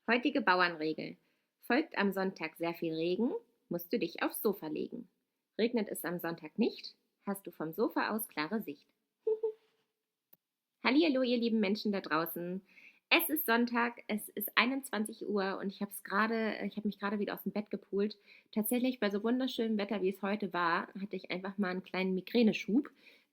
Heutige Bauernregel. Folgt am Sonntag sehr viel Regen, musst du dich aufs Sofa legen. Regnet es am Sonntag nicht, hast du vom Sofa aus klare Sicht. Hallihallo, ihr lieben Menschen da draußen. Es ist Sonntag, es ist 21 Uhr und ich habe mich gerade wieder aus dem Bett gepult. Tatsächlich bei so wunderschönem Wetter, wie es heute war, hatte ich einfach mal einen kleinen Migräneschub.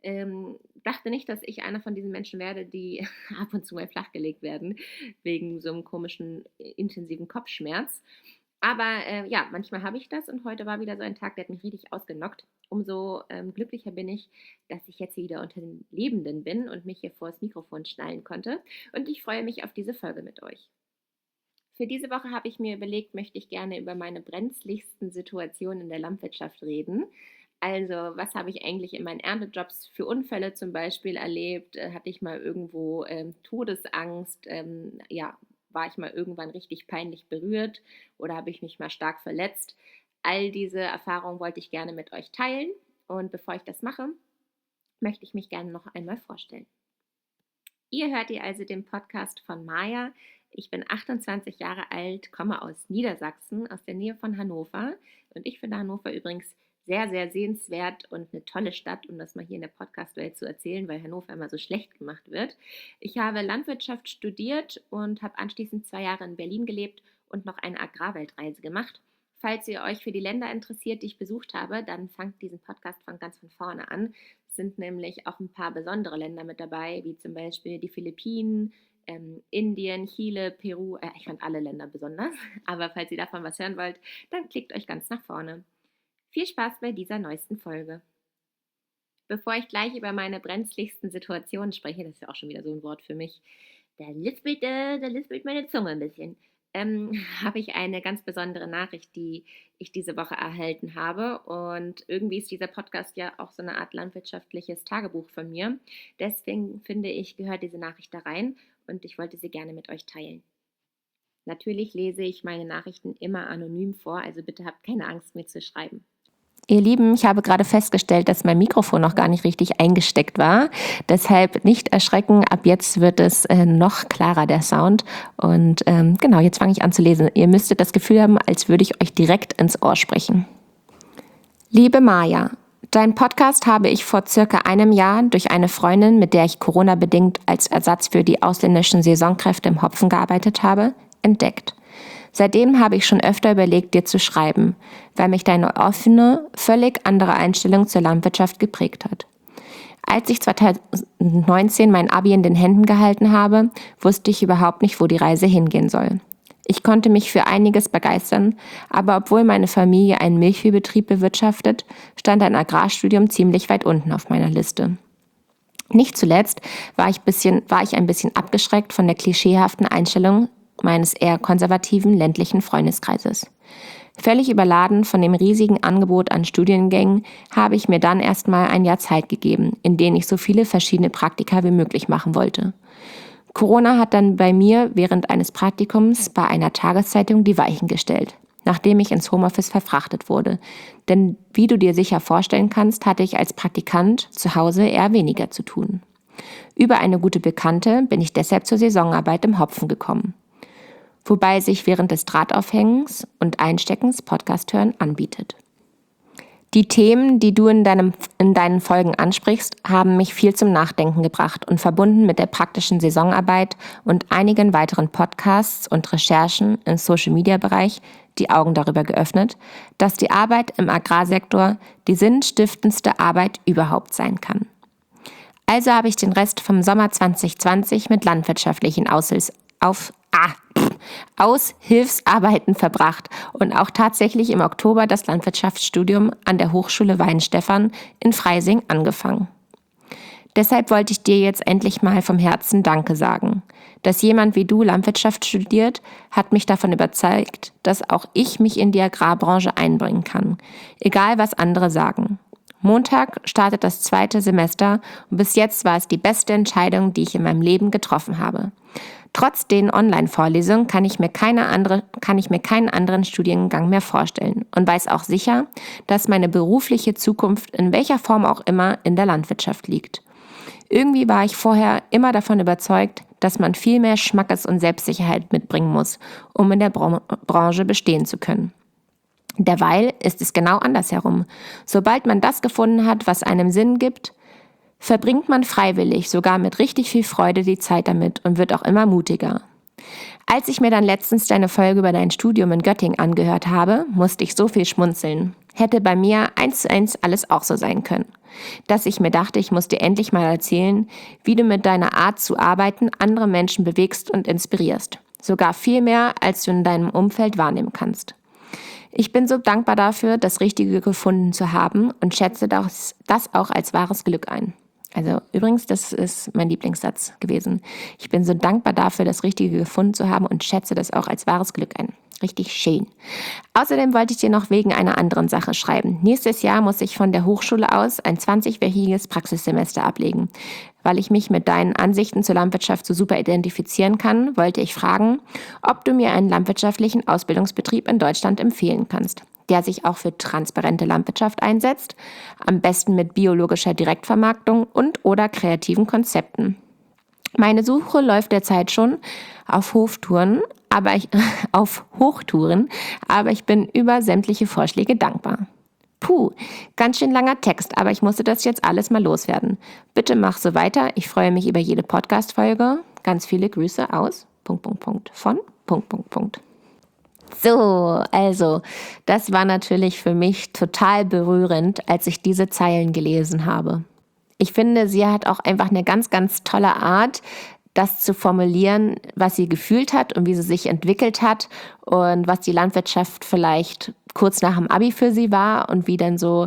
Dachte nicht, dass ich einer von diesen Menschen werde, die ab und zu mal flachgelegt werden, wegen so einem komischen, intensiven Kopfschmerz. Aber ja, manchmal habe ich das und heute war wieder so ein Tag, der hat mich richtig ausgenockt. Umso glücklicher bin ich, dass ich jetzt hier wieder unter den Lebenden bin und mich hier vor das Mikrofon schnallen konnte. Und ich freue mich auf diese Folge mit euch. Für diese Woche habe ich mir überlegt, möchte ich gerne über meine brenzligsten Situationen in der Landwirtschaft reden. Also, was habe ich eigentlich in meinen Erntejobs für Unfälle zum Beispiel erlebt? Hatte ich mal irgendwo Todesangst? Ja, war ich mal irgendwann richtig peinlich berührt oder habe ich mich mal stark verletzt? All diese Erfahrungen wollte ich gerne mit euch teilen. Und bevor ich das mache, möchte ich mich gerne noch einmal vorstellen. Ihr hört ihr also den Podcast von Maja. Ich bin 28 Jahre alt, komme aus Niedersachsen, aus der Nähe von Hannover. Und ich finde Hannover übrigens sehr, sehr sehenswert und eine tolle Stadt, um das mal hier in der Podcast-Welt zu erzählen, weil Hannover immer so schlecht gemacht wird. Ich habe Landwirtschaft studiert und habe anschließend 2 Jahre in Berlin gelebt und noch eine Agrarweltreise gemacht. Falls ihr euch für die Länder interessiert, die ich besucht habe, dann fangt diesen Podcast von ganz von vorne an. Es sind nämlich auch ein paar besondere Länder mit dabei, wie zum Beispiel die Philippinen, Indien, Chile, Peru. Ich fand alle Länder besonders, aber falls ihr davon was hören wollt, dann klickt euch ganz nach vorne. Viel Spaß bei dieser neuesten Folge. Bevor ich gleich über meine brenzligsten Situationen spreche, das ist ja auch schon wieder so ein Wort für mich, da lispelt meine Zunge ein bisschen, habe ich eine ganz besondere Nachricht, die ich diese Woche erhalten habe. Und irgendwie ist dieser Podcast ja auch so eine Art landwirtschaftliches Tagebuch von mir. Deswegen finde ich, gehört diese Nachricht da rein und ich wollte sie gerne mit euch teilen. Natürlich lese ich meine Nachrichten immer anonym vor, also bitte habt keine Angst, mir zu schreiben. Ihr Lieben, ich habe gerade festgestellt, dass mein Mikrofon noch gar nicht richtig eingesteckt war. Deshalb nicht erschrecken, ab jetzt wird es noch klarer, der Sound. Und genau, jetzt fange ich an zu lesen. Ihr müsstet das Gefühl haben, als würde ich euch direkt ins Ohr sprechen. Liebe Maja, deinen Podcast habe ich vor circa einem Jahr durch eine Freundin, mit der ich Corona-bedingt als Ersatz für die ausländischen Saisonkräfte im Hopfen gearbeitet habe, entdeckt. Seitdem habe ich schon öfter überlegt, dir zu schreiben, weil mich deine offene, völlig andere Einstellung zur Landwirtschaft geprägt hat. Als ich 2019 mein Abi in den Händen gehalten habe, wusste ich überhaupt nicht, wo die Reise hingehen soll. Ich konnte mich für einiges begeistern, aber obwohl meine Familie einen Milchviehbetrieb bewirtschaftet, stand ein Agrarstudium ziemlich weit unten auf meiner Liste. Nicht zuletzt war ich ein bisschen abgeschreckt von der klischeehaften Einstellung meines eher konservativen ländlichen Freundeskreises. Völlig überladen von dem riesigen Angebot an Studiengängen habe ich mir dann erstmal ein Jahr Zeit gegeben, in denen ich so viele verschiedene Praktika wie möglich machen wollte. Corona hat dann bei mir während eines Praktikums bei einer Tageszeitung die Weichen gestellt, nachdem ich ins Homeoffice verfrachtet wurde. Denn wie du dir sicher vorstellen kannst, hatte ich als Praktikant zu Hause eher weniger zu tun. Über eine gute Bekannte bin ich deshalb zur Saisonarbeit im Hopfen gekommen, wobei sich während des Drahtaufhängens und Einsteckens Podcast hören anbietet. Die Themen, die du in deinen Folgen ansprichst, haben mich viel zum Nachdenken gebracht und verbunden mit der praktischen Saisonarbeit und einigen weiteren Podcasts und Recherchen im Social-Media-Bereich die Augen darüber geöffnet, dass die Arbeit im Agrarsektor die sinnstiftendste Arbeit überhaupt sein kann. Also habe ich den Rest vom Sommer 2020 mit landwirtschaftlichen Aushilfsarbeiten verbracht und auch tatsächlich im Oktober das Landwirtschaftsstudium an der Hochschule Weihenstephan in Freising angefangen. Deshalb wollte ich dir jetzt endlich mal vom Herzen Danke sagen. Dass jemand wie du Landwirtschaft studiert, hat mich davon überzeugt, dass auch ich mich in die Agrarbranche einbringen kann, egal was andere sagen. Montag startet das 2. Semester und bis jetzt war es die beste Entscheidung, die ich in meinem Leben getroffen habe. Trotz den Online-Vorlesungen kann ich mir keinen anderen Studiengang mehr vorstellen und weiß auch sicher, dass meine berufliche Zukunft in welcher Form auch immer in der Landwirtschaft liegt. Irgendwie war ich vorher immer davon überzeugt, dass man viel mehr Schmackes und Selbstsicherheit mitbringen muss, um in der Branche bestehen zu können. Derweil ist es genau andersherum. Sobald man das gefunden hat, was einem Sinn gibt, verbringt man freiwillig, sogar mit richtig viel Freude die Zeit damit und wird auch immer mutiger. Als ich mir dann letztens deine Folge über dein Studium in Göttingen angehört habe, musste ich so viel schmunzeln. Hätte bei mir 1:1 alles auch so sein können. Dass ich mir dachte, ich muss dir endlich mal erzählen, wie du mit deiner Art zu arbeiten andere Menschen bewegst und inspirierst. Sogar viel mehr, als du in deinem Umfeld wahrnehmen kannst. Ich bin so dankbar dafür, das Richtige gefunden zu haben und schätze das auch als wahres Glück ein. Also übrigens, das ist mein Lieblingssatz gewesen. Ich bin so dankbar dafür, das Richtige gefunden zu haben und schätze das auch als wahres Glück ein. Richtig schön. Außerdem wollte ich dir noch wegen einer anderen Sache schreiben. Nächstes Jahr muss ich von der Hochschule aus ein 20-wöchiges Praxissemester ablegen. Weil ich mich mit deinen Ansichten zur Landwirtschaft so super identifizieren kann, wollte ich fragen, ob du mir einen landwirtschaftlichen Ausbildungsbetrieb in Deutschland empfehlen kannst, der sich auch für transparente Landwirtschaft einsetzt, am besten mit biologischer Direktvermarktung und/oder kreativen Konzepten. Meine Suche läuft derzeit schon auf Hochtouren, aber ich bin über sämtliche Vorschläge dankbar. Puh, ganz schön langer Text, aber ich musste das jetzt alles mal loswerden. Bitte mach so weiter, ich freue mich über jede Podcast-Folge. Ganz viele Grüße aus ... von ... So, also, das war natürlich für mich total berührend, als ich diese Zeilen gelesen habe. Ich finde, sie hat auch einfach eine ganz, ganz tolle Art, das zu formulieren, was sie gefühlt hat und wie sie sich entwickelt hat und was die Landwirtschaft vielleicht kurz nach dem Abi für sie war und wie dann so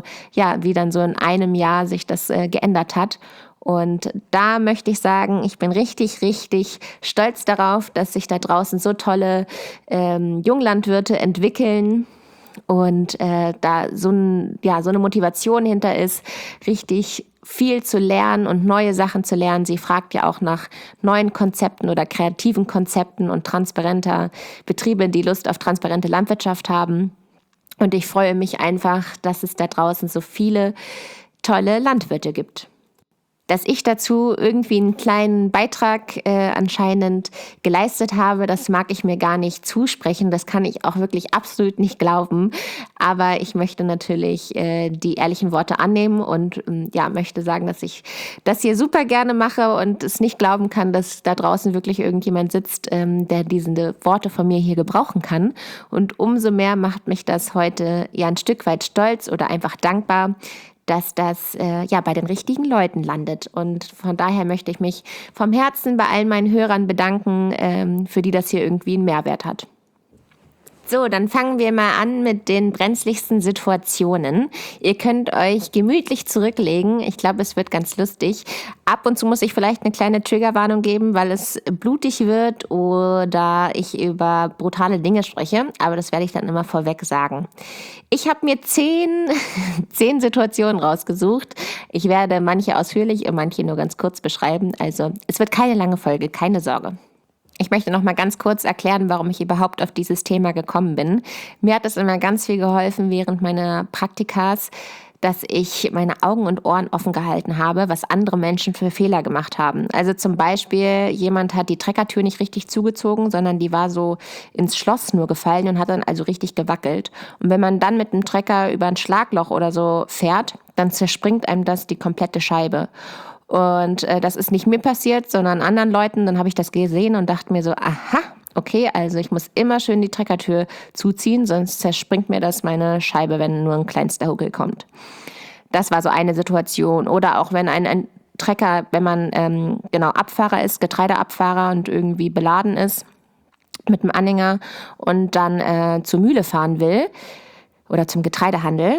in einem Jahr sich das geändert hat. Und da möchte ich sagen, ich bin richtig, richtig stolz darauf, dass sich da draußen so tolle Junglandwirte entwickeln und da so eine Motivation hinter ist, richtig viel zu lernen und neue Sachen zu lernen. Sie fragt ja auch nach neuen Konzepten oder kreativen Konzepten und transparenter Betriebe, die Lust auf transparente Landwirtschaft haben. Und ich freue mich einfach, dass es da draußen so viele tolle Landwirte gibt. Dass ich dazu irgendwie einen kleinen Beitrag anscheinend geleistet habe, das mag ich mir gar nicht zusprechen. Das kann ich auch wirklich absolut nicht glauben. Aber ich möchte natürlich die ehrlichen Worte annehmen und möchte sagen, dass ich das hier super gerne mache und es nicht glauben kann, dass da draußen wirklich irgendjemand sitzt, der diese Worte von mir hier gebrauchen kann. Und umso mehr macht mich das heute ein Stück weit stolz oder einfach dankbar, dass das bei den richtigen Leuten landet. Und von daher möchte ich mich vom Herzen bei allen meinen Hörern bedanken, für die das hier irgendwie einen Mehrwert hat. So, dann fangen wir mal an mit den brenzligsten Situationen. Ihr könnt euch gemütlich zurücklegen. Ich glaube, es wird ganz lustig. Ab und zu muss ich vielleicht eine kleine Triggerwarnung geben, weil es blutig wird oder ich über brutale Dinge spreche. Aber das werde ich dann immer vorweg sagen. Ich habe mir 10 Situationen rausgesucht. Ich werde manche ausführlich und manche nur ganz kurz beschreiben. Also es wird keine lange Folge, keine Sorge. Ich möchte noch mal ganz kurz erklären, warum ich überhaupt auf dieses Thema gekommen bin. Mir hat es immer ganz viel geholfen während meiner Praktikas, dass ich meine Augen und Ohren offen gehalten habe, was andere Menschen für Fehler gemacht haben. Also zum Beispiel, jemand hat die Treckertür nicht richtig zugezogen, sondern die war so ins Schloss nur gefallen und hat dann also richtig gewackelt. Und wenn man dann mit dem Trecker über ein Schlagloch oder so fährt, dann zerspringt einem das die komplette Scheibe. Und das ist nicht mir passiert, sondern anderen Leuten. Dann habe ich das gesehen und dachte mir so, aha, okay, also ich muss immer schön die Treckertür zuziehen, sonst zerspringt mir das meine Scheibe, wenn nur ein kleinster Huckel kommt. Das war so eine Situation. Oder auch wenn ein Trecker, wenn man Abfahrer ist, Getreideabfahrer und irgendwie beladen ist mit dem Anhänger und dann zur Mühle fahren will oder zum Getreidehandel,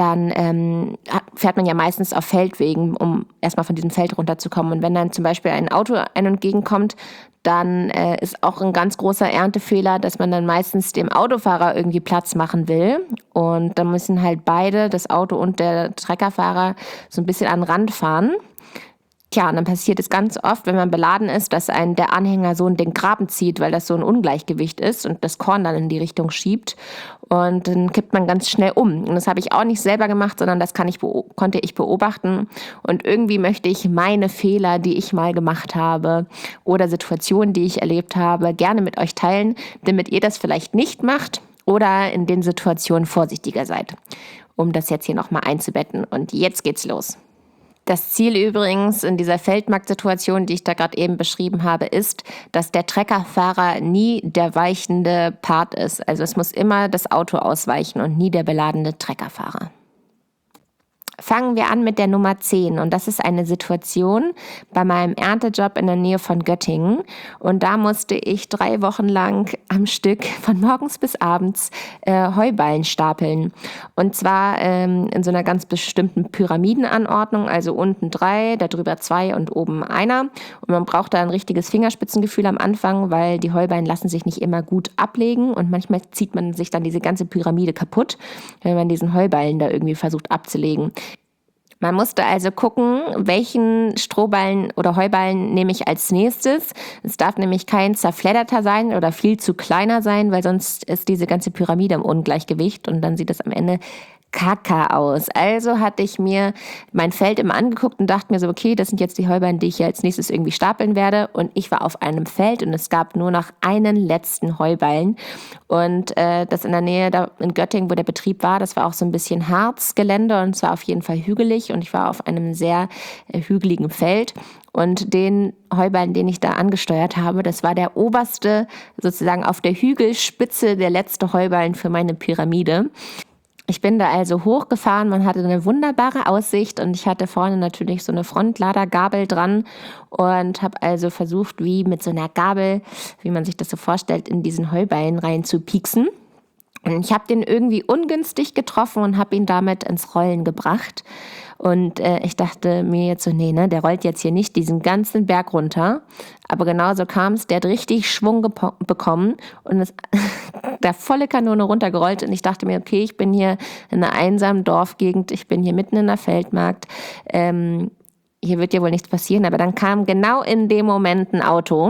dann fährt man ja meistens auf Feldwegen, um erstmal von diesem Feld runterzukommen. Und wenn dann zum Beispiel ein Auto ein- und entgegenkommt, dann ist auch ein ganz großer Erntefehler, dass man dann meistens dem Autofahrer irgendwie Platz machen will. Und dann müssen halt beide, das Auto und der Treckerfahrer, so ein bisschen an den Rand fahren. Tja, und dann passiert es ganz oft, wenn man beladen ist, dass einen der Anhänger so in den Graben zieht, weil das so ein Ungleichgewicht ist und das Korn dann in die Richtung schiebt. Und dann kippt man ganz schnell um. Und das habe ich auch nicht selber gemacht, sondern das konnte ich beobachten. Und irgendwie möchte ich meine Fehler, die ich mal gemacht habe oder Situationen, die ich erlebt habe, gerne mit euch teilen, damit ihr das vielleicht nicht macht oder in den Situationen vorsichtiger seid, um das jetzt hier nochmal einzubetten. Und jetzt geht's los. Das Ziel übrigens in dieser Feldmarktsituation, die ich da gerade eben beschrieben habe, ist, dass der Treckerfahrer nie der weichende Part ist. Also es muss immer das Auto ausweichen und nie der beladene Treckerfahrer. Fangen wir an mit der Nummer 10 und das ist eine Situation bei meinem Erntejob in der Nähe von Göttingen und da musste ich 3 Wochen lang am Stück von morgens bis abends Heuballen stapeln und zwar in so einer ganz bestimmten Pyramidenanordnung, also unten 3, darüber 2 und oben einer und man braucht da ein richtiges Fingerspitzengefühl am Anfang, weil die Heuballen lassen sich nicht immer gut ablegen und manchmal zieht man sich dann diese ganze Pyramide kaputt, wenn man diesen Heuballen da irgendwie versucht abzulegen. Man musste also gucken, welchen Strohballen oder Heuballen nehme ich als nächstes. Es darf nämlich kein zerfledderter sein oder viel zu kleiner sein, weil sonst ist diese ganze Pyramide im Ungleichgewicht und dann sieht es am Ende kacke aus. Also hatte ich mir mein Feld immer angeguckt und dachte mir so, okay, das sind jetzt die Heuballen, die ich hier als nächstes irgendwie stapeln werde. Und ich war auf einem Feld und es gab nur noch einen letzten Heuballen. Und das in der Nähe da in Göttingen, wo der Betrieb war, das war auch so ein bisschen Harzgelände und es war auf jeden Fall hügelig und ich war auf einem sehr hügeligen Feld. Und den Heuballen, den ich da angesteuert habe, das war der oberste, sozusagen auf der Hügelspitze, der letzte Heuballen für meine Pyramide. Ich bin da also hochgefahren, man hatte eine wunderbare Aussicht und ich hatte vorne natürlich so eine Frontladergabel dran und habe also versucht, wie mit so einer Gabel, wie man sich das so vorstellt, in diesen Heuballen rein zu pieksen. Und ich habe den irgendwie ungünstig getroffen und habe ihn damit ins Rollen gebracht. Und ich dachte mir jetzt so, nee, ne, der rollt jetzt hier nicht diesen ganzen Berg runter. Aber genauso kam es, der hat richtig Schwung bekommen und ist da volle Kanone runtergerollt. Und ich dachte mir, okay, ich bin hier in einer einsamen Dorfgegend, ich bin hier mitten in der Feldmarkt. Hier wird ja wohl nichts passieren. Aber dann kam genau in dem Moment ein Auto.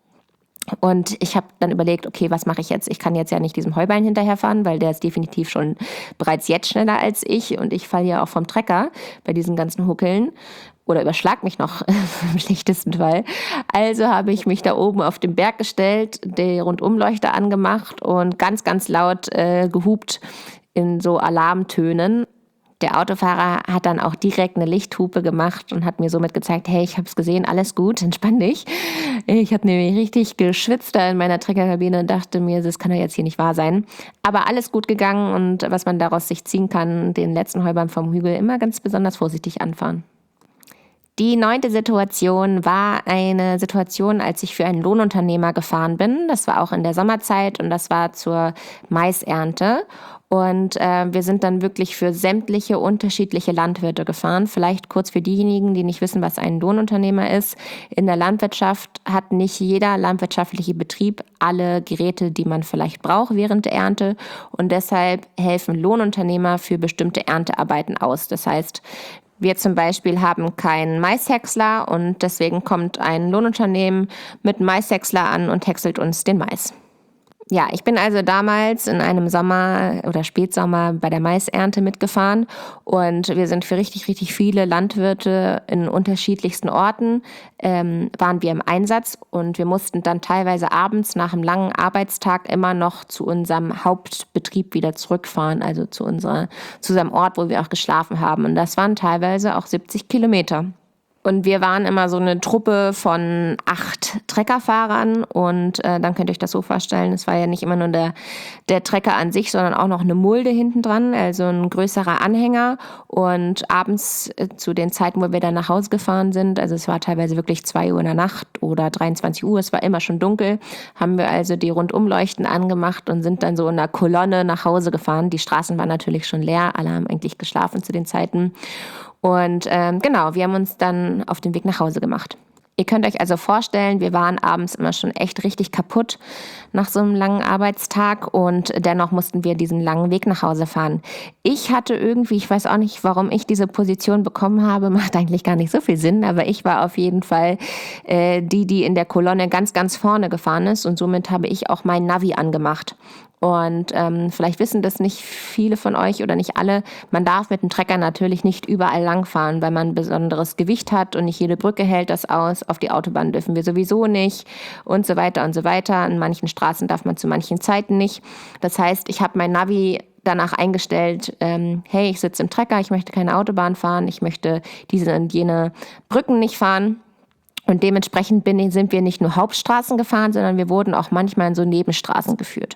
Und ich habe dann überlegt, okay, was mache ich jetzt? Ich kann jetzt ja nicht diesem Heuballen hinterherfahren, weil der ist definitiv schon bereits jetzt schneller als ich und ich falle ja auch vom Trecker bei diesen ganzen Huckeln oder überschlag mich noch im schlechtesten Fall. Also habe ich mich da oben auf den Berg gestellt, die Rundumleuchter angemacht und ganz, ganz laut gehupt in so Alarmtönen. Der Autofahrer hat dann auch direkt eine Lichthupe gemacht und hat mir somit gezeigt, hey, ich habe es gesehen, alles gut, entspann dich. Ich habe nämlich richtig geschwitzt da in meiner Treckerkabine und dachte mir, das kann doch jetzt hier nicht wahr sein. Aber alles gut gegangen und was man daraus sich ziehen kann, den letzten Heuballen vom Hügel immer ganz besonders vorsichtig anfahren. Die 9. Situation war eine Situation, als ich für einen Lohnunternehmer gefahren bin. Das war auch in der Sommerzeit und das war zur Maisernte. Und wir sind dann wirklich für sämtliche unterschiedliche Landwirte gefahren. Vielleicht kurz für diejenigen, die nicht wissen, was ein Lohnunternehmer ist. In der Landwirtschaft hat nicht jeder landwirtschaftliche Betrieb alle Geräte, die man vielleicht braucht während der Ernte. Und deshalb helfen Lohnunternehmer für bestimmte Erntearbeiten aus. Das heißt, wir zum Beispiel haben keinen Maishäcksler und deswegen kommt ein Lohnunternehmen mit einem Maishäcksler an und häckselt uns den Mais. Ja, ich bin also damals in einem Sommer oder Spätsommer bei der Maisernte mitgefahren und wir sind für richtig, richtig viele Landwirte in unterschiedlichsten Orten waren wir im Einsatz und wir mussten dann teilweise abends nach einem langen Arbeitstag immer noch zu unserem Hauptbetrieb wieder zurückfahren, also zu unserem Ort, wo wir auch geschlafen haben. Und das waren teilweise auch 70 Kilometer. Und wir waren immer so eine Truppe von 8 Treckerfahrern und dann könnt ihr euch das so vorstellen, es war ja nicht immer nur der Trecker an sich, sondern auch noch eine Mulde hinten dran, also ein größerer Anhänger und abends zu den Zeiten, wo wir dann nach Hause gefahren sind, also es war teilweise wirklich 2 Uhr in der Nacht oder 23 Uhr, es war immer schon dunkel, haben wir also die Rundumleuchten angemacht und sind dann so in einer Kolonne nach Hause gefahren. Die Straßen waren natürlich schon leer, alle haben eigentlich geschlafen zu den Zeiten. Und genau, wir haben uns dann auf den Weg nach Hause gemacht. Ihr könnt euch also vorstellen, wir waren abends immer schon echt richtig kaputt nach so einem langen Arbeitstag und dennoch mussten wir diesen langen Weg nach Hause fahren. Ich hatte irgendwie, ich weiß auch nicht, warum ich diese Position bekommen habe, macht eigentlich gar nicht so viel Sinn, aber ich war auf jeden Fall die in der Kolonne ganz, ganz vorne gefahren ist und somit habe ich auch mein Navi angemacht. Und vielleicht wissen das nicht viele von euch oder nicht alle. Man darf mit dem Trecker natürlich nicht überall langfahren, weil man ein besonderes Gewicht hat und nicht jede Brücke hält das aus. Auf die Autobahn dürfen wir sowieso nicht und so weiter und so weiter. An manchen Straßen darf man zu manchen Zeiten nicht. Das heißt, ich habe mein Navi danach eingestellt, hey, ich sitze im Trecker, ich möchte keine Autobahn fahren, ich möchte diese und jene Brücken nicht fahren. Und dementsprechend sind wir nicht nur Hauptstraßen gefahren, sondern wir wurden auch manchmal in so Nebenstraßen geführt.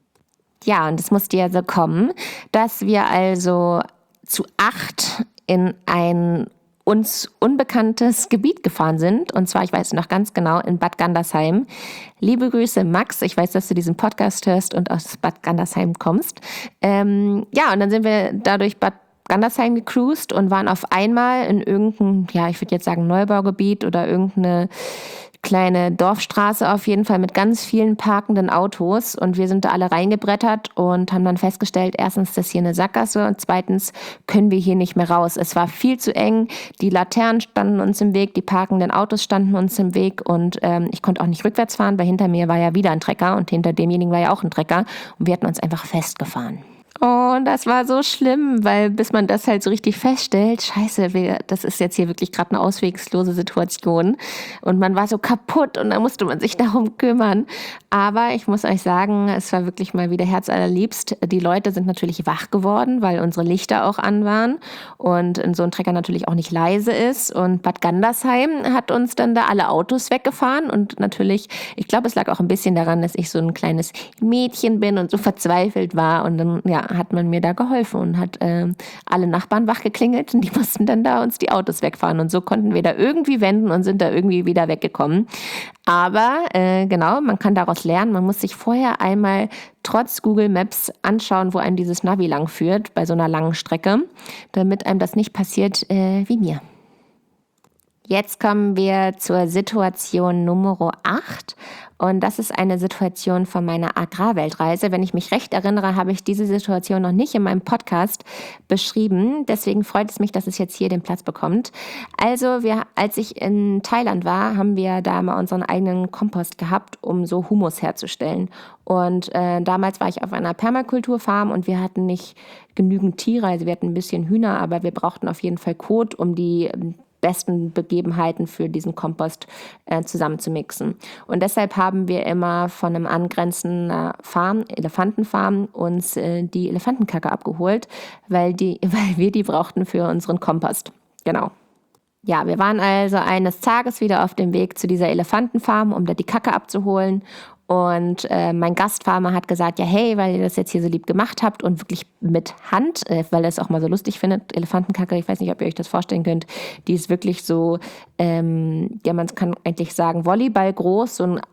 Ja, und es musste ja so kommen, dass wir also zu 8 in ein uns unbekanntes Gebiet gefahren sind. Und zwar, ich weiß noch ganz genau, in Bad Gandersheim. Liebe Grüße, Max. Ich weiß, dass du diesen Podcast hörst und aus Bad Gandersheim kommst. Ja, und dann sind wir dadurch Bad Gandersheim gecruised und waren auf einmal in irgendeinem, ja, ich würde jetzt sagen Neubaugebiet oder irgendeine kleine Dorfstraße auf jeden Fall mit ganz vielen parkenden Autos und wir sind da alle reingebrettert und haben dann festgestellt, erstens, das ist hier eine Sackgasse und zweitens können wir hier nicht mehr raus. Es war viel zu eng, die Laternen standen uns im Weg, die parkenden Autos standen uns im Weg und ich konnte auch nicht rückwärts fahren, weil hinter mir war ja wieder ein Trecker und hinter demjenigen war ja auch ein Trecker und wir hatten uns einfach festgefahren. Oh, das war so schlimm, weil bis man das halt so richtig feststellt, scheiße, das ist jetzt hier wirklich gerade eine auswegslose Situation und man war so kaputt und da musste man sich darum kümmern. Aber ich muss euch sagen, es war wirklich mal wieder herzallerliebst. Die Leute sind natürlich wach geworden, weil unsere Lichter auch an waren und so ein Trecker natürlich auch nicht leise ist. Und Bad Gandersheim hat uns dann da alle Autos weggefahren und natürlich, ich glaube, es lag auch ein bisschen daran, dass ich so ein kleines Mädchen bin und so verzweifelt war und dann, ja, hat man mir da geholfen und hat alle Nachbarn wachgeklingelt und die mussten dann da uns die Autos wegfahren und so konnten wir da irgendwie wenden und sind da irgendwie wieder weggekommen. Aber genau, man kann daraus lernen, man muss sich vorher einmal trotz Google Maps anschauen, wo einem dieses Navi lang führt bei so einer langen Strecke, damit einem das nicht passiert wie mir. Jetzt kommen wir zur Situation Nummer 8 und das ist eine Situation von meiner Agrarweltreise. Wenn ich mich recht erinnere, habe ich diese Situation noch nicht in meinem Podcast beschrieben. Deswegen freut es mich, dass es jetzt hier den Platz bekommt. Also als ich in Thailand war, haben wir da mal unseren eigenen Kompost gehabt, um so Humus herzustellen. Und damals war ich auf einer Permakulturfarm und wir hatten nicht genügend Tiere, also wir hatten ein bisschen Hühner, aber wir brauchten auf jeden Fall Kot, um die besten Begebenheiten für diesen Kompost zusammenzumixen. Und deshalb haben wir immer von einem angrenzenden Farm, Elefantenfarm, uns die Elefantenkacke abgeholt, weil wir die brauchten für unseren Kompost. Genau. Ja, wir waren also eines Tages wieder auf dem Weg zu dieser Elefantenfarm, um da die Kacke abzuholen. Und mein Gastfarmer hat gesagt, ja hey, weil ihr das jetzt hier so lieb gemacht habt und wirklich mit Hand, weil er es auch mal so lustig findet, Elefantenkacke, ich weiß nicht, ob ihr euch das vorstellen könnt, die ist wirklich so, ja man kann eigentlich sagen Volleyball groß, so ein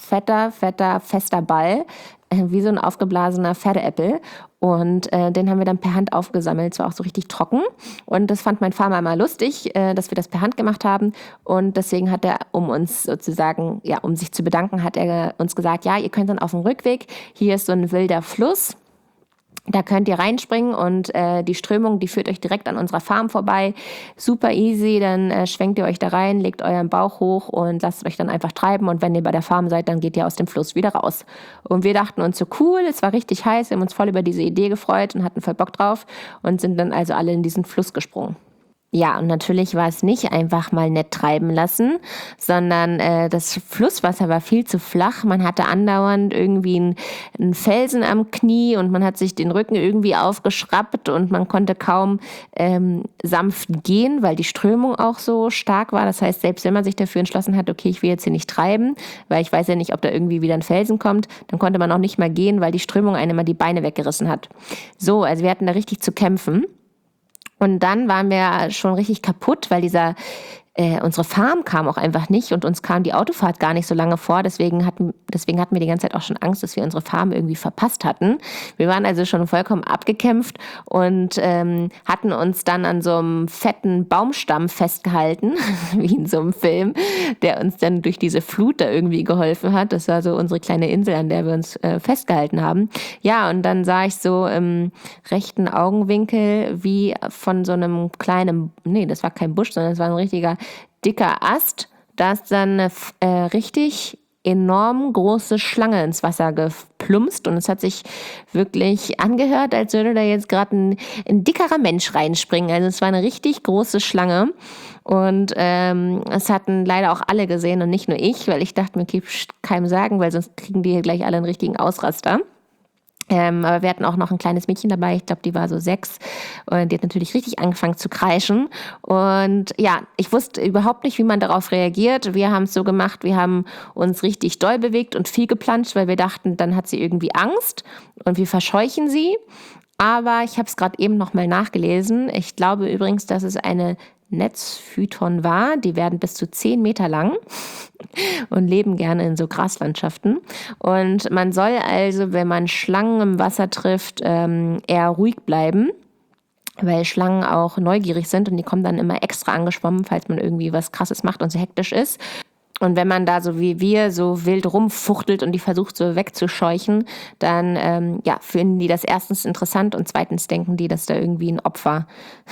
fester Ball, wie so ein aufgeblasener Pferdeäppel. Und den haben wir dann per Hand aufgesammelt. Es war auch so richtig trocken. Und das fand mein Farmer immer lustig, dass wir das per Hand gemacht haben. Und deswegen hat er, um uns sozusagen, ja, um sich zu bedanken, hat er uns gesagt, ja, ihr könnt dann auf dem Rückweg, hier ist so ein wilder Fluss. Da könnt ihr reinspringen und die Strömung, die führt euch direkt an unserer Farm vorbei. Super easy, dann schwenkt ihr euch da rein, legt euren Bauch hoch und lasst euch dann einfach treiben. Und wenn ihr bei der Farm seid, dann geht ihr aus dem Fluss wieder raus. Und wir dachten uns so cool, es war richtig heiß, wir haben uns voll über diese Idee gefreut und hatten voll Bock drauf und sind dann also alle in diesen Fluss gesprungen. Ja, und natürlich war es nicht einfach mal nett treiben lassen, sondern das Flusswasser war viel zu flach. Man hatte andauernd irgendwie einen Felsen am Knie und man hat sich den Rücken irgendwie aufgeschraubt und man konnte kaum sanft gehen, weil die Strömung auch so stark war. Das heißt, selbst wenn man sich dafür entschlossen hat, okay, ich will jetzt hier nicht treiben, weil ich weiß ja nicht, ob da irgendwie wieder ein Felsen kommt, dann konnte man auch nicht mal gehen, weil die Strömung einem immer die Beine weggerissen hat. So, also wir hatten da richtig zu kämpfen. Und dann waren wir schon richtig kaputt, weil dieser unsere Farm kam auch einfach nicht und uns kam die Autofahrt gar nicht so lange vor. Deswegen hatten wir die ganze Zeit auch schon Angst, dass wir unsere Farm irgendwie verpasst hatten. Wir waren also schon vollkommen abgekämpft und hatten uns dann an so einem fetten Baumstamm festgehalten, wie in so einem Film, der uns dann durch diese Flut da irgendwie geholfen hat. Das war so unsere kleine Insel, an der wir uns festgehalten haben. Ja, und dann sah ich so im rechten Augenwinkel, wie von so einem kleinen, nee, das war kein Busch, sondern es war ein richtiger dicker Ast, da ist dann eine richtig enorm große Schlange ins Wasser geplumpst und es hat sich wirklich angehört, als würde da jetzt gerade ein dickerer Mensch reinspringen. Also es war eine richtig große Schlange und es hatten leider auch alle gesehen und nicht nur ich, weil ich dachte mir, okay, keinem sagen, weil sonst kriegen die hier gleich alle einen richtigen Ausraster. Aber wir hatten auch noch ein kleines Mädchen dabei, ich glaube, die war so 6 und die hat natürlich richtig angefangen zu kreischen und ja, ich wusste überhaupt nicht, wie man darauf reagiert. Wir haben es so gemacht, wir haben uns richtig doll bewegt und viel geplanscht, weil wir dachten, dann hat sie irgendwie Angst und wir verscheuchen sie. Aber ich habe es gerade eben nochmal nachgelesen. Ich glaube übrigens, dass es eine Netzphyton war. Die werden bis zu 10 Meter lang und leben gerne in so Graslandschaften. Und man soll also, wenn man Schlangen im Wasser trifft, eher ruhig bleiben, weil Schlangen auch neugierig sind und die kommen dann immer extra angeschwommen, falls man irgendwie was Krasses macht und so hektisch ist. Und wenn man da so wie wir so wild rumfuchtelt und die versucht so wegzuscheuchen, dann finden die das erstens interessant und zweitens denken die, dass da irgendwie ein Opfer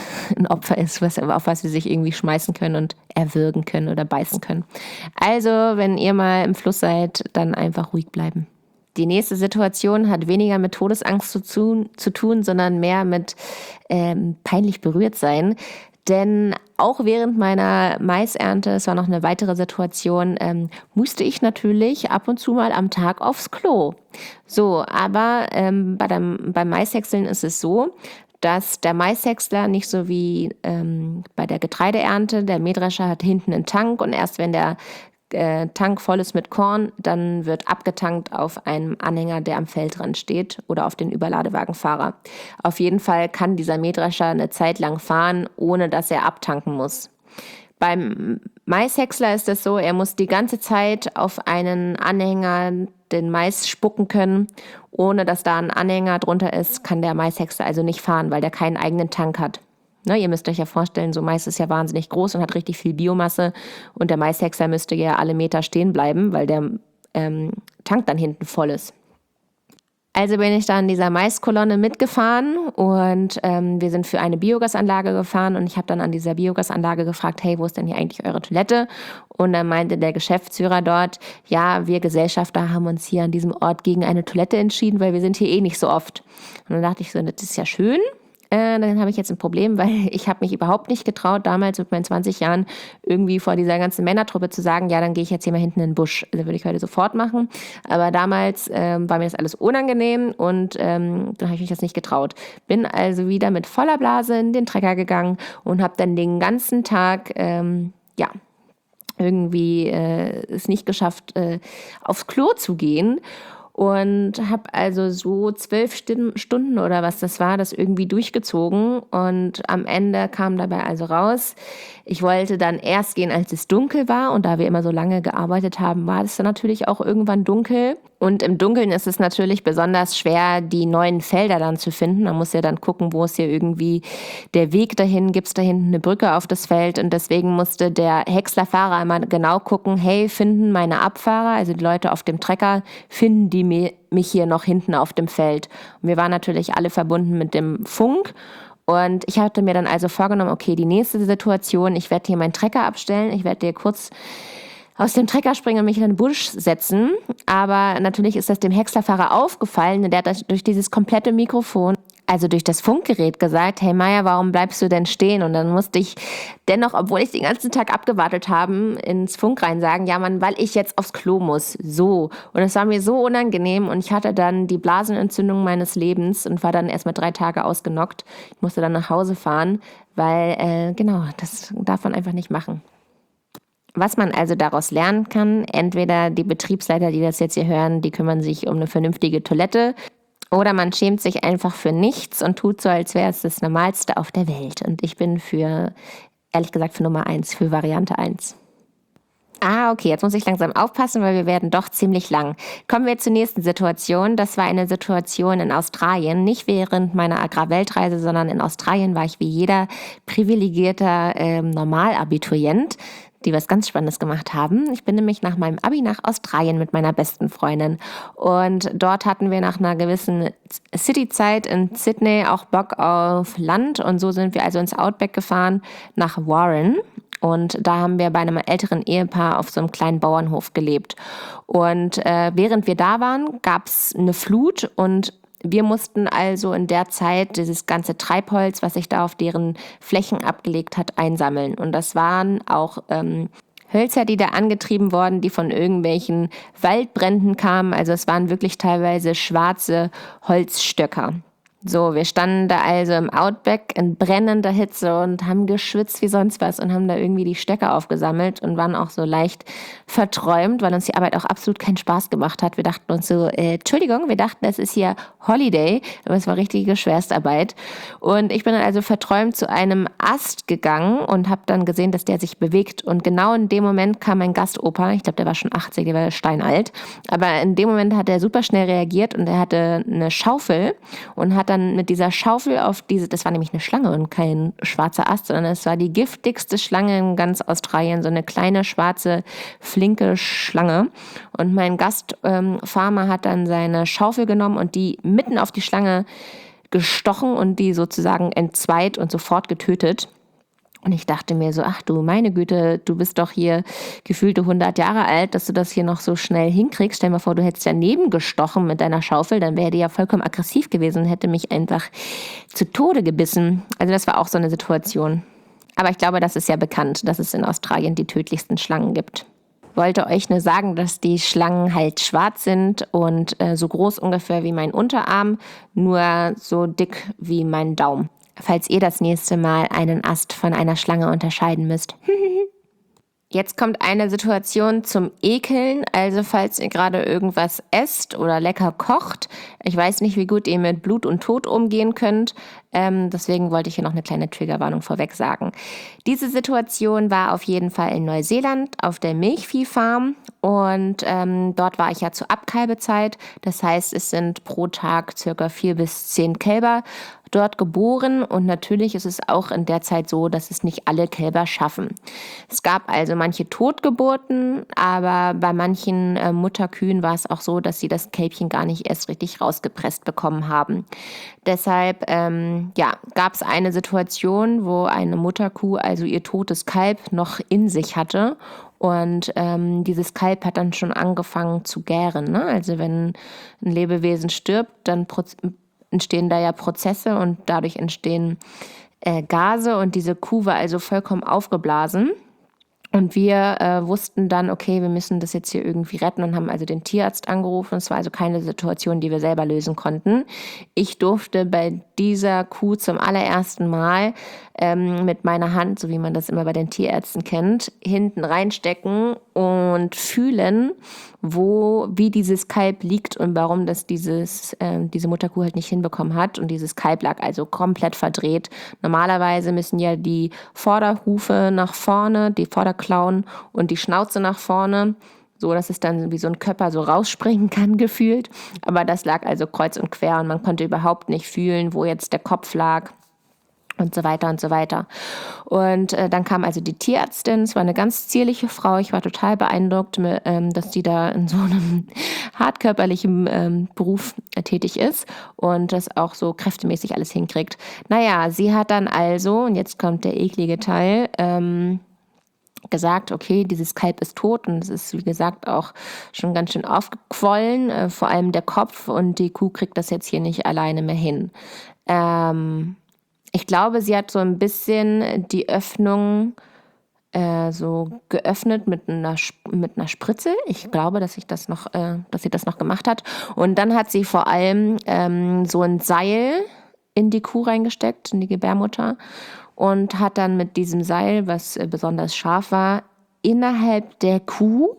ist, auf was sie sich irgendwie schmeißen können und erwürgen können oder beißen können. Also, wenn ihr mal im Fluss seid, dann einfach ruhig bleiben. Die nächste Situation hat weniger mit Todesangst zu tun, sondern mehr mit peinlich berührt sein. Denn auch während meiner Maisernte, es war noch eine weitere Situation, musste ich natürlich ab und zu mal am Tag aufs Klo. So, aber beim Maishäckseln ist es so, dass der Maishäcksler nicht so wie bei der Getreideernte, der Mähdrescher hat hinten einen Tank und erst wenn der Tank voll ist mit Korn, dann wird abgetankt auf einem Anhänger, der am Feldrand steht oder auf den Überladewagenfahrer. Auf jeden Fall kann dieser Mähdrescher eine Zeit lang fahren, ohne dass er abtanken muss. Beim Maishäcksler ist es so, er muss die ganze Zeit auf einen Anhänger den Mais spucken können. Ohne dass da ein Anhänger drunter ist, kann der Maishäcksler also nicht fahren, weil der keinen eigenen Tank hat. Ne, ihr müsst euch ja vorstellen, so Mais ist ja wahnsinnig groß und hat richtig viel Biomasse und der Maishäcksler müsste ja alle Meter stehen bleiben, weil der Tank dann hinten voll ist. Also bin ich da in dieser Maiskolonne mitgefahren und wir sind für eine Biogasanlage gefahren und ich habe dann an dieser Biogasanlage gefragt, hey, wo ist denn hier eigentlich eure Toilette? Und dann meinte der Geschäftsführer dort, ja, wir Gesellschafter haben uns hier an diesem Ort gegen eine Toilette entschieden, weil wir sind hier eh nicht so oft. Und dann dachte ich so, das ist ja schön. Dann habe ich jetzt ein Problem, weil ich habe mich überhaupt nicht getraut, damals mit meinen 20 Jahren irgendwie vor dieser ganzen Männertruppe zu sagen, ja, dann gehe ich jetzt hier mal hinten in den Busch. Also würde ich heute sofort machen. Aber damals war mir das alles unangenehm und dann habe ich mich das nicht getraut. Bin also wieder mit voller Blase in den Trecker gegangen und habe dann den ganzen Tag, irgendwie es nicht geschafft, aufs Klo zu gehen. Und habe also so 12 Stunden oder was das war, das irgendwie durchgezogen. Und am Ende kam dabei also raus, ich wollte dann erst gehen, als es dunkel war. Und da wir immer so lange gearbeitet haben, war es dann natürlich auch irgendwann dunkel. Und im Dunkeln ist es natürlich besonders schwer, die neuen Felder dann zu finden. Man muss ja dann gucken, wo ist hier irgendwie der Weg dahin, gibt es da hinten eine Brücke auf das Feld. Und deswegen musste der Häckslerfahrer einmal genau gucken, hey, finden meine Abfahrer, also die Leute auf dem Trecker, finden die mich hier noch hinten auf dem Feld. Und wir waren natürlich alle verbunden mit dem Funk. Und ich hatte mir dann also vorgenommen, okay, die nächste Situation, ich werde hier meinen Trecker abstellen, ich werde hier kurz aus dem Trecker springen und mich in den Busch setzen. Aber natürlich ist das dem Häckslerfahrer aufgefallen und der hat durch dieses komplette Mikrofon, also durch das Funkgerät gesagt, hey Maya, warum bleibst du denn stehen? Und dann musste ich dennoch, obwohl ich den ganzen Tag abgewartet habe, ins Funk rein sagen, ja Mann, weil ich jetzt aufs Klo muss. So. Und es war mir so unangenehm und ich hatte dann die Blasenentzündung meines Lebens und war dann erstmal 3 Tage ausgenockt. Ich musste dann nach Hause fahren, weil, das darf man einfach nicht machen. Was man also daraus lernen kann, entweder die Betriebsleiter, die das jetzt hier hören, die kümmern sich um eine vernünftige Toilette oder man schämt sich einfach für nichts und tut so, als wäre es das Normalste auf der Welt. Und ich bin für ehrlich gesagt für Nummer 1, für Variante 1. Ah, okay, jetzt muss ich langsam aufpassen, weil wir werden doch ziemlich lang. Kommen wir zur nächsten Situation. Das war eine Situation in Australien, nicht während meiner Agrarweltreise, sondern in Australien war ich wie jeder privilegierter Normalabiturient, die was ganz Spannendes gemacht haben. Ich bin nämlich nach meinem Abi nach Australien mit meiner besten Freundin. Und dort hatten wir nach einer gewissen Cityzeit in Sydney auch Bock auf Land. Und so sind wir also ins Outback gefahren nach Warren. Und da haben wir bei einem älteren Ehepaar auf so einem kleinen Bauernhof gelebt. Und während wir da waren, gab es eine Flut und wir mussten also in der Zeit dieses ganze Treibholz, was sich da auf deren Flächen abgelegt hat, einsammeln. Und das waren auch Hölzer, die da angetrieben wurden, die von irgendwelchen Waldbränden kamen. Also es waren wirklich teilweise schwarze Holzstöcker. So, wir standen da also im Outback in brennender Hitze und haben geschwitzt wie sonst was und haben da irgendwie die Stöcke aufgesammelt und waren auch so leicht verträumt, weil uns die Arbeit auch absolut keinen Spaß gemacht hat. Wir dachten uns so, Entschuldigung, wir dachten, das ist hier Holiday, aber es war richtige Schwerstarbeit. Und ich bin dann also verträumt zu einem Ast gegangen und habe dann gesehen, dass der sich bewegt. Und genau in dem Moment kam mein Gastopa, ich glaube, der war schon 80, der war steinalt, aber in dem Moment hat er super schnell reagiert und er hatte eine Schaufel und hat dann mit dieser Schaufel auf diese, das war nämlich eine Schlange und kein schwarzer Ast, sondern es war die giftigste Schlange in ganz Australien, so eine kleine, schwarze, flinke Schlange. Und mein Gastfarmer hat dann seine Schaufel genommen und die mitten auf die Schlange gestochen und die sozusagen entzweit und sofort getötet. Und ich dachte mir so, ach du meine Güte, du bist doch hier gefühlte 100 Jahre alt, dass du das hier noch so schnell hinkriegst. Stell dir mal vor, du hättest daneben gestochen mit deiner Schaufel, dann wäre die ja vollkommen aggressiv gewesen und hätte mich einfach zu Tode gebissen. Also das war auch so eine Situation. Aber ich glaube, das ist ja bekannt, dass es in Australien die tödlichsten Schlangen gibt. Wollte euch nur sagen, dass die Schlangen halt schwarz sind und so groß ungefähr wie mein Unterarm, nur so dick wie mein Daumen. Falls ihr das nächste Mal einen Ast von einer Schlange unterscheiden müsst. Jetzt kommt eine Situation zum Ekeln, also falls ihr gerade irgendwas esst oder lecker kocht. Ich weiß nicht, wie gut ihr mit Blut und Tod umgehen könnt, deswegen wollte ich hier noch eine kleine Triggerwarnung vorweg sagen. Diese Situation war auf jeden Fall in Neuseeland auf der Milchviehfarm und dort war ich ja zur Abkalbezeit. Das heißt, es sind pro Tag circa 4 bis 10 Kälber dort geboren und natürlich ist es auch in der Zeit so, dass es nicht alle Kälber schaffen. Es gab also manche Totgeburten, aber bei manchen Mutterkühen war es auch so, dass sie das Kälbchen gar nicht erst richtig rausgepresst bekommen haben. Deshalb gab es eine Situation, wo eine Mutterkuh also ihr totes Kalb noch in sich hatte. Und dieses Kalb hat dann schon angefangen zu gären. Ne? Also wenn ein Lebewesen stirbt, dann entstehen da ja Prozesse und dadurch entstehen Gase und diese Kuh war also vollkommen aufgeblasen. Und wir wussten dann, okay, wir müssen das jetzt hier irgendwie retten und haben also den Tierarzt angerufen. Es war also keine Situation, die wir selber lösen konnten. Ich durfte bei dieser Kuh zum allerersten Mal mit meiner Hand, so wie man das immer bei den Tierärzten kennt, hinten reinstecken und fühlen, wie dieses Kalb liegt und warum das diese Mutterkuh halt nicht hinbekommen hat. Und dieses Kalb lag also komplett verdreht. Normalerweise müssen ja die Vorderhufe nach vorne, die Vorderklauen und die Schnauze nach vorne, so dass es dann wie so ein Körper so rausspringen kann, gefühlt. Aber das lag also kreuz und quer und man konnte überhaupt nicht fühlen, wo jetzt der Kopf lag. Und so weiter und so weiter. Und dann kam also die Tierärztin, es war eine ganz zierliche Frau. Ich war total beeindruckt, dass die da in so einem hartkörperlichen Beruf tätig ist und das auch so kräftemäßig alles hinkriegt. Naja, sie hat dann also, und jetzt kommt der eklige Teil, gesagt, okay, dieses Kalb ist tot und es ist, wie gesagt, auch schon ganz schön aufgequollen, vor allem der Kopf und die Kuh kriegt das jetzt hier nicht alleine mehr hin. Ich glaube, sie hat so ein bisschen die Öffnung so geöffnet mit einer Spritze. Ich glaube, dass sie das noch gemacht hat. Und dann hat sie vor allem so ein Seil in die Kuh reingesteckt, in die Gebärmutter und hat dann mit diesem Seil, was besonders scharf war, innerhalb der Kuh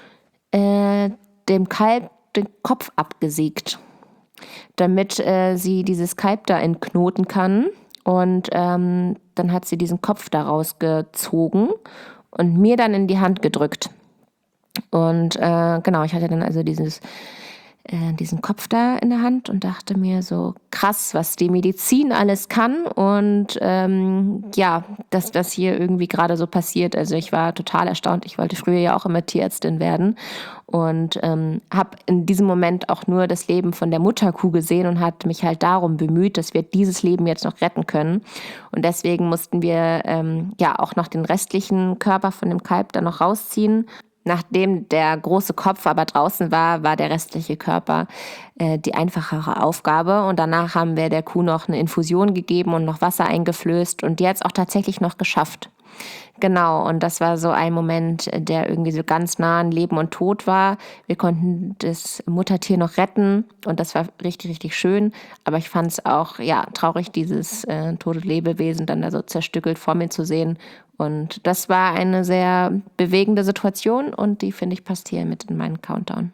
dem Kalb den Kopf abgesägt, damit sie dieses Kalb da entknoten kann und dann hat sie diesen Kopf daraus gezogen und mir dann in die Hand gedrückt. Und genau, ich hatte dann also diesen Kopf da in der Hand und dachte mir so, krass, was die Medizin alles kann und ja, dass das hier irgendwie gerade so passiert. Also ich war total erstaunt. Ich wollte früher ja auch immer Tierärztin werden und habe in diesem Moment auch nur das Leben von der Mutterkuh gesehen und hat mich halt darum bemüht, dass wir dieses Leben jetzt noch retten können. Und deswegen mussten wir ja auch noch den restlichen Körper von dem Kalb dann noch rausziehen. Nachdem der große Kopf aber draußen war, war der restliche Körper die einfachere Aufgabe. Und danach haben wir der Kuh noch eine Infusion gegeben und noch Wasser eingeflößt. Und die hat es auch tatsächlich noch geschafft. Genau, und das war so ein Moment, der irgendwie so ganz nah an Leben und Tod war. Wir konnten das Muttertier noch retten und das war richtig, richtig schön. Aber ich fand es auch ja traurig, dieses tote Lebewesen dann da so zerstückelt vor mir zu sehen. Und das war eine sehr bewegende Situation und die, finde ich, passt hier mit in meinen Countdown.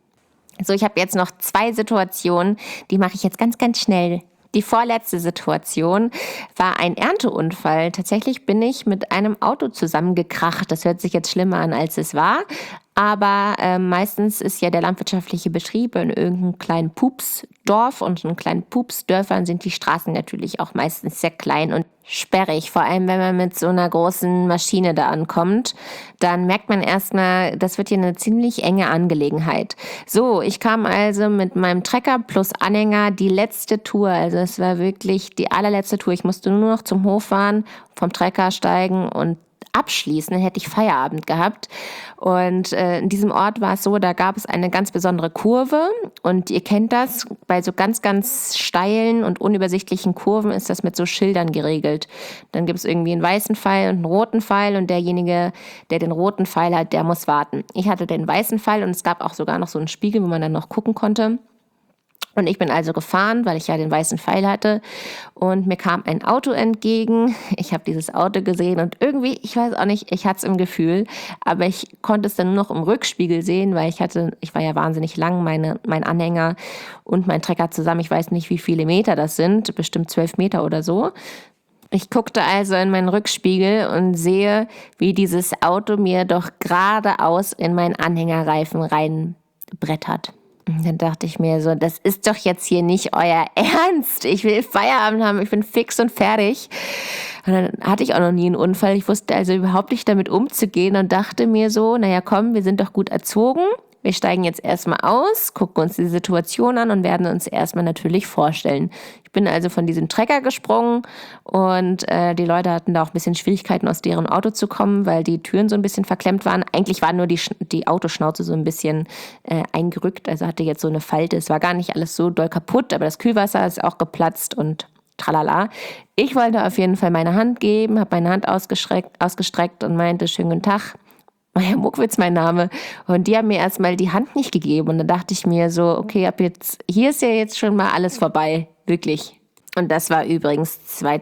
So, ich habe jetzt noch 2 Situationen, die mache ich jetzt ganz, ganz schnell. Die vorletzte Situation war ein Ernteunfall. Tatsächlich bin ich mit einem Auto zusammengekracht. Das hört sich jetzt schlimmer an, als es war. Aber meistens ist ja der landwirtschaftliche Betrieb in irgendeinem kleinen Pupsdorf und in kleinen Pupsdörfern sind die Straßen natürlich auch meistens sehr klein und sperrig. Vor allem, wenn man mit so einer großen Maschine da ankommt, dann merkt man erstmal, das wird hier eine ziemlich enge Angelegenheit. So, ich kam also mit meinem Trecker plus Anhänger die letzte Tour. Also es war wirklich die allerletzte Tour. Ich musste nur noch zum Hof fahren, vom Trecker steigen und abschließen, dann hätte ich Feierabend gehabt. Und in diesem Ort war es so, da gab es eine ganz besondere Kurve und ihr kennt das, bei so ganz, ganz steilen und unübersichtlichen Kurven ist das mit so Schildern geregelt. Dann gibt es irgendwie einen weißen Pfeil und einen roten Pfeil und derjenige, der den roten Pfeil hat, der muss warten. Ich hatte den weißen Pfeil und es gab auch sogar noch so einen Spiegel, wo man dann noch gucken konnte. Und ich bin also gefahren, weil ich ja den weißen Pfeil hatte und mir kam ein Auto entgegen. Ich habe dieses Auto gesehen und irgendwie, ich weiß auch nicht, ich hatte es im Gefühl, aber ich konnte es dann nur noch im Rückspiegel sehen, weil ich war ja wahnsinnig lang, mein Anhänger und mein Trecker zusammen, ich weiß nicht, wie viele Meter das sind, bestimmt 12 Meter oder so. Ich guckte also in meinen Rückspiegel und sehe, wie dieses Auto mir doch geradeaus in meinen Anhängerreifen reinbrettert. Dann dachte ich mir so, das ist doch jetzt hier nicht euer Ernst. Ich will Feierabend haben, ich bin fix und fertig. Und dann hatte ich auch noch nie einen Unfall. Ich wusste also überhaupt nicht damit umzugehen und dachte mir so, naja komm, wir sind doch gut erzogen. Wir steigen jetzt erstmal aus, gucken uns die Situation an und werden uns erstmal natürlich vorstellen. Ich bin also von diesem Trecker gesprungen und die Leute hatten da auch ein bisschen Schwierigkeiten, aus deren Auto zu kommen, weil die Türen so ein bisschen verklemmt waren. Eigentlich war nur die Autoschnauze so ein bisschen eingerückt, also hatte jetzt so eine Falte. Es war gar nicht alles so doll kaputt, aber das Kühlwasser ist auch geplatzt und tralala. Ich wollte auf jeden Fall meine Hand geben, habe meine Hand ausgestreckt und meinte, schönen guten Tag. Herr Muckwitz, mein Name. Und die haben mir erstmal die Hand nicht gegeben. Und dann dachte ich mir so, okay, hier ist ja jetzt schon mal alles vorbei. Wirklich. Und das war übrigens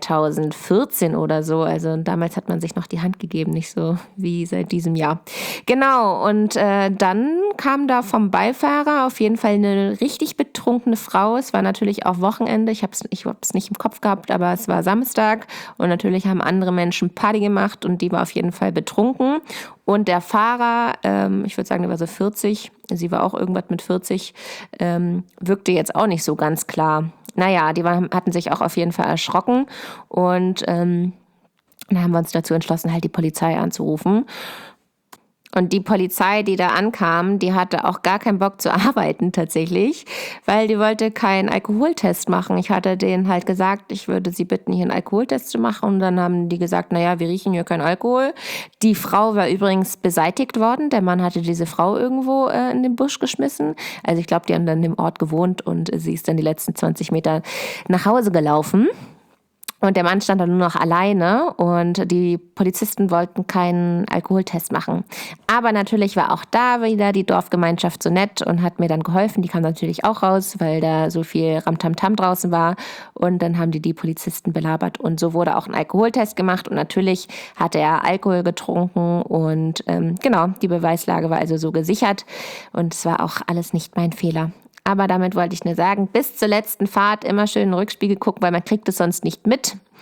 2014 oder so. Also damals hat man sich noch die Hand gegeben, nicht so wie seit diesem Jahr. Genau, und dann kam da vom Beifahrer auf jeden Fall eine richtig betrunkene Frau. Es war natürlich auch Wochenende. Ich hab's nicht im Kopf gehabt, aber es war Samstag. Und natürlich haben andere Menschen Party gemacht und die war auf jeden Fall betrunken. Und der Fahrer, ich würde sagen, der war so 40, sie war auch irgendwas mit 40, wirkte jetzt auch nicht so ganz klar. Naja, hatten sich auch auf jeden Fall erschrocken und dann haben wir uns dazu entschlossen, halt die Polizei anzurufen. Und die Polizei, die da ankam, die hatte auch gar keinen Bock zu arbeiten tatsächlich, weil die wollte keinen Alkoholtest machen. Ich hatte denen halt gesagt, ich würde sie bitten, hier einen Alkoholtest zu machen. Und dann haben die gesagt, naja, wir riechen hier keinen Alkohol. Die Frau war übrigens beseitigt worden. Der Mann hatte diese Frau irgendwo in den Busch geschmissen. Also ich glaube, die haben dann im Ort gewohnt und sie ist dann die letzten 20 Meter nach Hause gelaufen. Und der Mann stand dann nur noch alleine und die Polizisten wollten keinen Alkoholtest machen. Aber natürlich war auch da wieder die Dorfgemeinschaft so nett und hat mir dann geholfen. Die kam natürlich auch raus, weil da so viel Ramtamtam draußen war. Und dann haben die Polizisten belabert. Und so wurde auch ein Alkoholtest gemacht. Und natürlich hatte er Alkohol getrunken. Und genau, die Beweislage war also so gesichert. Und es war auch alles nicht mein Fehler. Aber damit wollte ich nur sagen, bis zur letzten Fahrt immer schön in den Rückspiegel gucken, weil man kriegt es sonst nicht mit.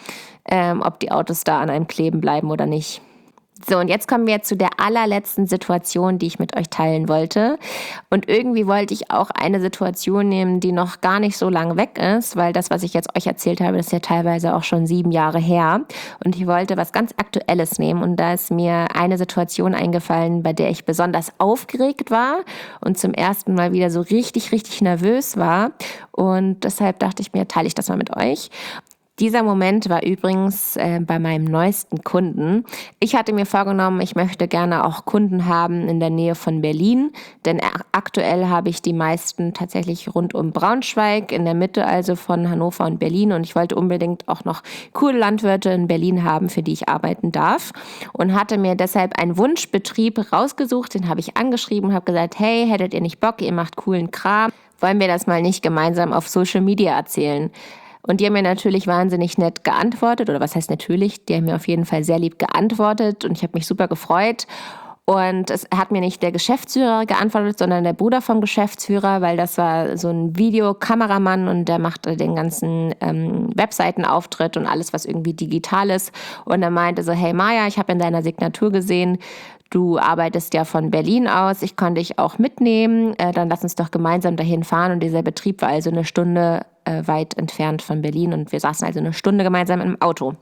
ob die Autos da an einem kleben bleiben oder nicht. So, und jetzt kommen wir zu der allerletzten Situation, die ich mit euch teilen wollte. Und irgendwie wollte ich auch eine Situation nehmen, die noch gar nicht so lange weg ist, weil das, was ich jetzt euch erzählt habe, das ist ja teilweise auch schon 7 Jahre her. Und ich wollte was ganz Aktuelles nehmen. Und da ist mir eine Situation eingefallen, bei der ich besonders aufgeregt war und zum ersten Mal wieder so richtig, richtig nervös war. Und deshalb dachte ich mir, teile ich das mal mit euch. Dieser Moment war übrigens bei meinem neuesten Kunden. Ich hatte mir vorgenommen, ich möchte gerne auch Kunden haben in der Nähe von Berlin, denn aktuell habe ich die meisten tatsächlich rund um Braunschweig, in der Mitte also von Hannover und Berlin, und ich wollte unbedingt auch noch coole Landwirte in Berlin haben, für die ich arbeiten darf, und hatte mir deshalb einen Wunschbetrieb rausgesucht, den habe ich angeschrieben und habe gesagt, hey, hättet ihr nicht Bock, ihr macht coolen Kram, wollen wir das mal nicht gemeinsam auf Social Media erzählen? Und die haben mir natürlich wahnsinnig nett geantwortet, oder was heißt natürlich, die haben mir auf jeden Fall sehr lieb geantwortet und ich habe mich super gefreut. Und es hat mir nicht der Geschäftsführer geantwortet, sondern der Bruder vom Geschäftsführer, weil das war so ein Videokameramann und der macht den ganzen Webseitenauftritt und alles, was irgendwie digital ist. Und er meinte so, hey Maja, ich habe in deiner Signatur gesehen, du arbeitest ja von Berlin aus, ich kann dich auch mitnehmen, dann lass uns doch gemeinsam dahin fahren. Und dieser Betrieb war also eine Stunde weit entfernt von Berlin und wir saßen also eine Stunde gemeinsam im Auto.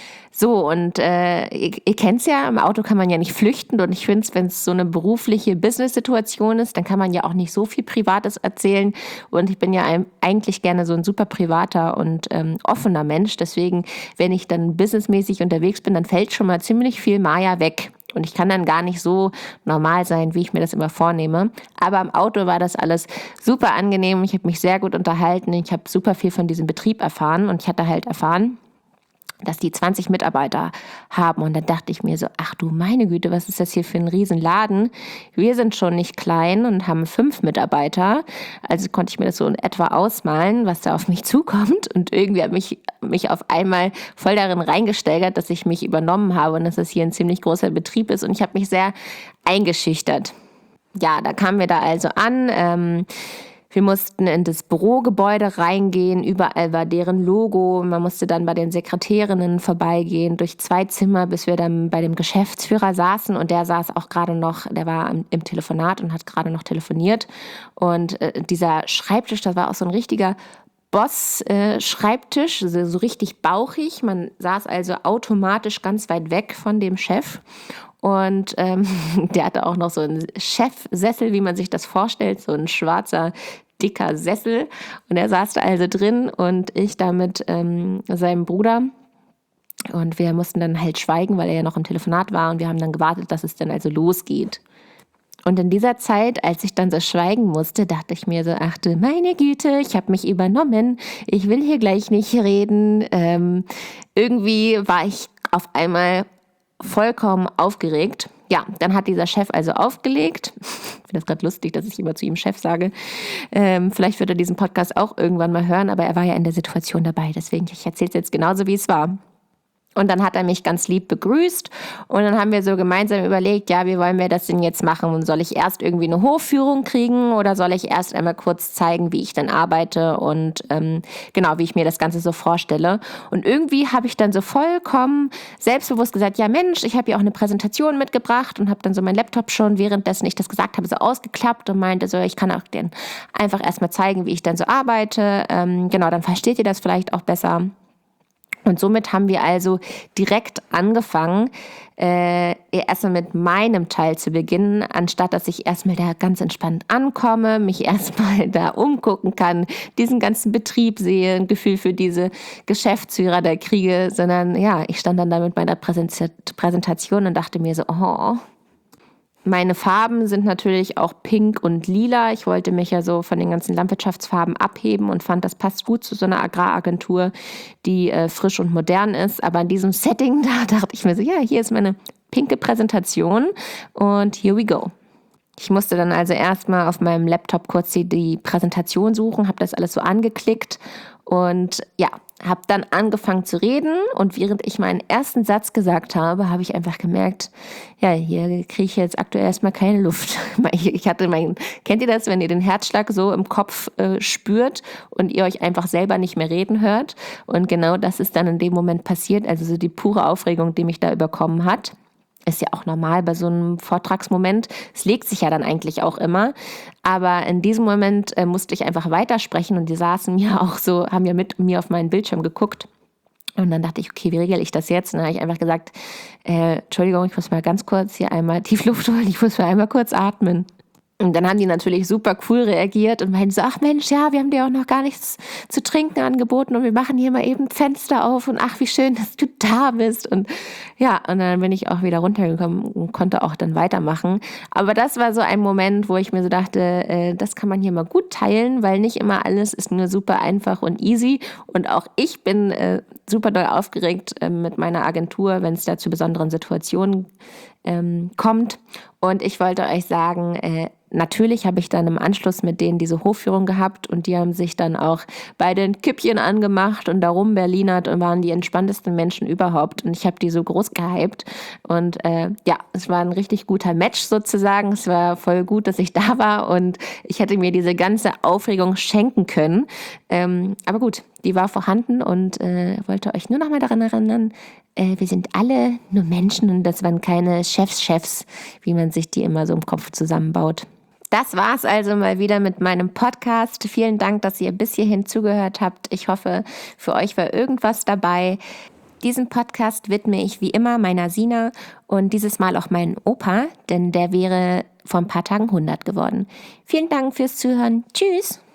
So, und ihr kennt es ja, im Auto kann man ja nicht flüchten, und ich finde, wenn es so eine berufliche Business-Situation ist, dann kann man ja auch nicht so viel Privates erzählen, und ich bin ja eigentlich gerne so ein super privater und offener Mensch, deswegen, wenn ich dann businessmäßig unterwegs bin, dann fällt schon mal ziemlich viel Maja weg. Und ich kann dann gar nicht so normal sein, wie ich mir das immer vornehme. Aber im Auto war das alles super angenehm. Ich habe mich sehr gut unterhalten. Ich habe super viel von diesem Betrieb erfahren. Und ich hatte halt erfahren, dass die 20 Mitarbeiter haben. Und dann dachte ich mir so, ach du meine Güte, was ist das hier für ein Riesenladen? Wir sind schon nicht klein und haben 5 Mitarbeiter. Also konnte ich mir das so in etwa ausmalen, was da auf mich zukommt. Und irgendwie habe ich mich auf einmal voll darin reingesteigert, dass ich mich übernommen habe und dass das hier ein ziemlich großer Betrieb ist. Und ich habe mich sehr eingeschüchtert. Ja, da kamen wir da also an. Wir mussten in das Bürogebäude reingehen, überall war deren Logo. Man musste dann bei den Sekretärinnen vorbeigehen, durch 2 Zimmer, bis wir dann bei dem Geschäftsführer saßen. Und der saß auch gerade noch, der war im Telefonat und hat gerade noch telefoniert. Und dieser Schreibtisch, das war auch so ein richtiger Boss-Schreibtisch, so richtig bauchig. Man saß also automatisch ganz weit weg von dem Chef. Und der hatte auch noch so einen Chefsessel, wie man sich das vorstellt, so ein schwarzer, dicker Sessel. Und er saß da also drin und ich da mit seinem Bruder. Und wir mussten dann halt schweigen, weil er ja noch im Telefonat war. Und wir haben dann gewartet, dass es dann also losgeht. Und in dieser Zeit, als ich dann so schweigen musste, dachte ich mir so, ach du meine Güte, ich habe mich übernommen. Ich will hier gleich nicht reden. Irgendwie war ich auf einmal vollkommen aufgeregt. Ja, dann hat dieser Chef also aufgelegt. Ich finde das gerade lustig, dass ich immer zu ihm Chef sage. Vielleicht wird er diesen Podcast auch irgendwann mal hören, aber er war ja in der Situation dabei. Deswegen, ich erzähle es jetzt genauso, wie es war. Und dann hat er mich ganz lieb begrüßt und dann haben wir so gemeinsam überlegt, ja, wie wollen wir das denn jetzt machen? Und soll ich erst irgendwie eine Hofführung kriegen oder soll ich erst einmal kurz zeigen, wie ich dann arbeite und genau, wie ich mir das Ganze so vorstelle? Und irgendwie habe ich dann so vollkommen selbstbewusst gesagt, ja Mensch, ich habe ja auch eine Präsentation mitgebracht und habe dann so meinen Laptop schon, währenddessen ich das gesagt habe, so ausgeklappt und meinte so, ich kann auch den einfach erstmal zeigen, wie ich dann so arbeite. Genau, dann versteht ihr das vielleicht auch besser. Und somit haben wir also direkt angefangen, erstmal mit meinem Teil zu beginnen, anstatt dass ich erstmal da ganz entspannt ankomme, mich erstmal da umgucken kann, diesen ganzen Betrieb sehe, ein Gefühl für diese Geschäftsführer da kriege, sondern ja, ich stand dann da mit meiner Präsentation und dachte mir so, oh. Meine Farben sind natürlich auch pink und lila. Ich wollte mich ja so von den ganzen Landwirtschaftsfarben abheben und fand, das passt gut zu so einer Agraragentur, die frisch und modern ist. Aber in diesem Setting, da dachte ich mir so, ja, hier ist meine pinke Präsentation und here we go. Ich musste dann also erstmal auf meinem Laptop kurz die Präsentation suchen, habe das alles so angeklickt und ja, habe dann angefangen zu reden und während ich meinen ersten Satz gesagt habe, habe ich einfach gemerkt, ja, hier kriege ich jetzt aktuell erstmal keine Luft. Kennt ihr das, wenn ihr den Herzschlag so im Kopf spürt und ihr euch einfach selber nicht mehr reden hört? Und genau das ist dann in dem Moment passiert, also so die pure Aufregung, die mich da überkommen hat. Ist ja auch normal bei so einem Vortragsmoment. Es legt sich ja dann eigentlich auch immer. Aber in diesem Moment musste ich einfach weitersprechen und die saßen mir auch so, haben ja mit mir auf meinen Bildschirm geguckt. Und dann dachte ich, okay, wie regel ich das jetzt? Und dann habe ich einfach gesagt, Entschuldigung, ich muss mal ganz kurz hier einmal tief Luft holen, ich muss mal einmal kurz atmen. Und dann haben die natürlich super cool reagiert und meinten so, ach Mensch, ja, wir haben dir auch noch gar nichts zu trinken angeboten und wir machen hier mal eben Fenster auf und ach, wie schön, dass du da bist. Und ja, und dann bin ich auch wieder runtergekommen und konnte auch dann weitermachen. Aber das war so ein Moment, wo ich mir so dachte, das kann man hier mal gut teilen, weil nicht immer alles ist nur super einfach und easy. Und auch ich bin super doll aufgeregt mit meiner Agentur, wenn es da zu besonderen Situationen kommt. Und ich wollte euch sagen, natürlich habe ich dann im Anschluss mit denen diese Hofführung gehabt und die haben sich dann auch bei den Kippchen angemacht und darum Berlinert und waren die entspanntesten Menschen überhaupt. Und ich habe die so groß gehypt. Und ja, es war ein richtig guter Match sozusagen. Es war voll gut, dass ich da war und ich hätte mir diese ganze Aufregung schenken können. Aber gut, die war vorhanden und wollte euch nur noch mal daran erinnern, wir sind alle nur Menschen und das waren keine Chefs, wie man sich die immer so im Kopf zusammenbaut. Das war's also mal wieder mit meinem Podcast. Vielen Dank, dass ihr bis hierhin zugehört habt. Ich hoffe, für euch war irgendwas dabei. Diesen Podcast widme ich wie immer meiner Sina und dieses Mal auch meinen Opa, denn der wäre vor ein paar Tagen 100 geworden. Vielen Dank fürs Zuhören. Tschüss!